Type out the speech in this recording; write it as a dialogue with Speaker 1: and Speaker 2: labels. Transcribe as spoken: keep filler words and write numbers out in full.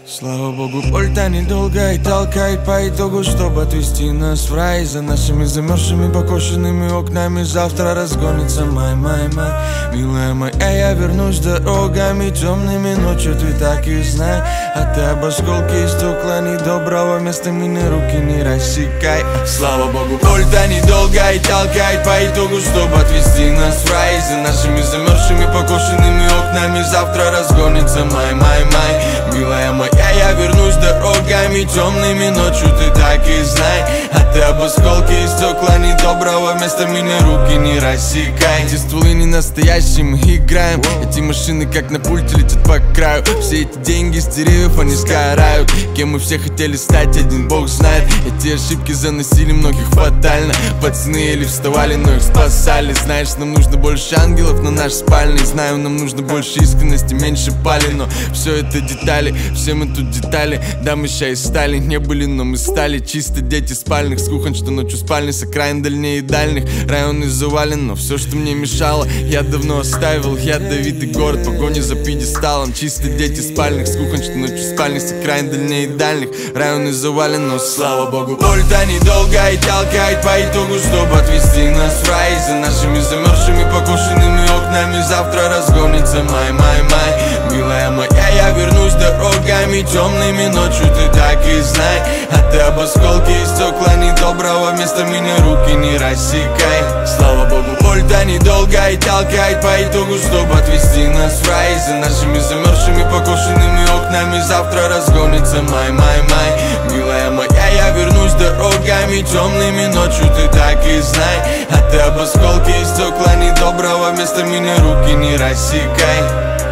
Speaker 1: Слава богу, боль-то недолго и толкает по итогу, чтобы отвести нас в рай. За нашими замерзшими покошенными окнами завтра разгонится май, май, май. Милая моя, я вернусь дорогами темными ночью, ты так и знай. А ты об осколке и стекла недоброго места мины руки не рассекай. Слава богу, боль-то недолго и толкает по итогу, чтобы отвести нас в рай. За нашими замерзшими покошенными окнами завтра разгонится май, май, май. Милая моя, я вернусь дорогами темными ночью, ты так и знай. А ты об осколке и стекла недоброго места меня руки не рассекай. Эти стволы не настоящие, мы играем. Эти машины как на пульте летят по краю. Все эти деньги с деревьев, они сгорают. Кем мы все хотели стать, один бог знает. Эти ошибки заносили многих фатально. Пацаны еле вставали, но их спасали. Знаешь, нам нужно больше ангелов на наш спальный. Знаю, нам нужно больше искренности, меньше пали. Но все это детали, все мы тут детали. Да, мы ща и стали, не были, но мы стали. Чисто дети спальных, с кухонь, что ночью спальни, с окраин дальнее и дальних. Районы завален, но все, что мне мешало, я давно оставил. Я Давид и город, погони за пьедесталом. Чисто дети спальных, с кухонь, что ночью спальни, с окраин дальнее и дальних. Районы завален, но слава богу, боль-то недолго и толкает по итогу, чтобы отвести нас в рай. За нашими замерзшими покошенными окнами завтра разгонится май, май, май. Милая моя, я вернусь дорогами темными ночью, ты так и знай. А ты об осколке и стекла недоброго места меня руки не рассекай. Слава богу, боль-то недолго и толкает по итогу, чтобы отвести нас в рай. За нашими замерзшими покошенными окнами завтра разгонится май, май, май. Милая моя, я вернусь дорогами темными ночью, ты так и знай. А ты об осколке и стекла недоброго места меня руки не рассекай.